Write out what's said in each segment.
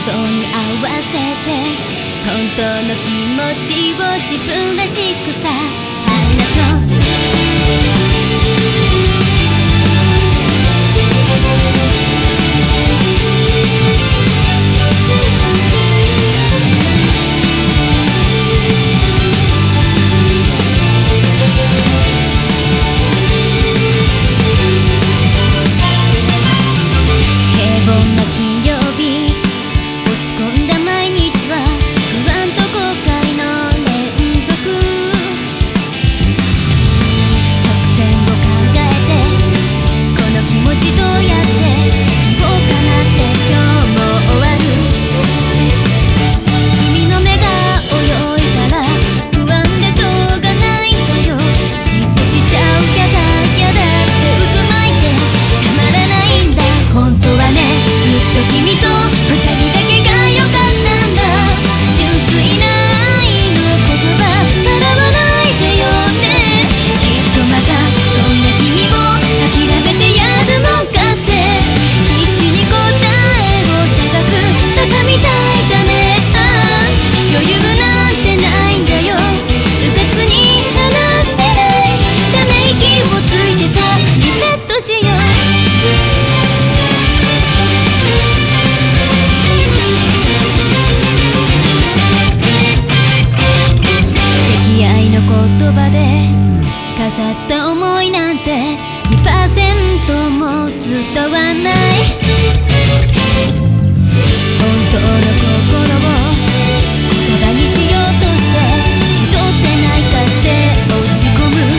想に合わせて本当の気持ちを自分らしくさ話そう言葉で飾った思いなんて 2% も伝わない本当の心を言葉にしようとして気取ってないかって落ち込む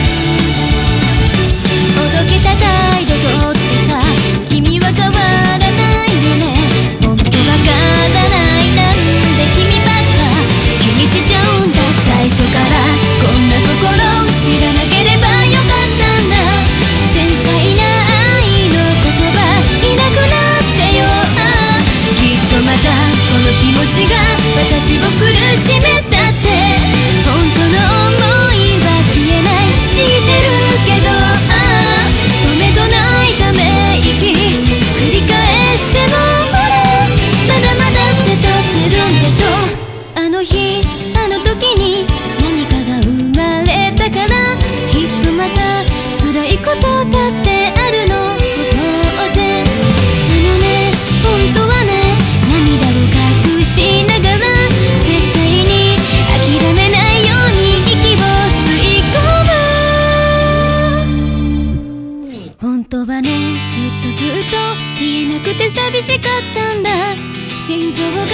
おどけた態度とってさ君は変わらないよね本当わからないなんで君ばっか気にしちゃうんだ最初からこんな心を知らなければよかったんだ繊細な愛の言葉いなくなってよきっとまたこの気持ちが私を苦しめたって本当の想いは消えない知ってるけど止めとないため息繰り返してもほらまだまだって立ってるんでしょあの日あの時に何かが生まれたからきっとまた辛いことだってあるの当然ね本当はね涙を隠しながら絶対に諦めないように息を吸い込む本当はねずっと言えなくて寂しかったんだ心臓が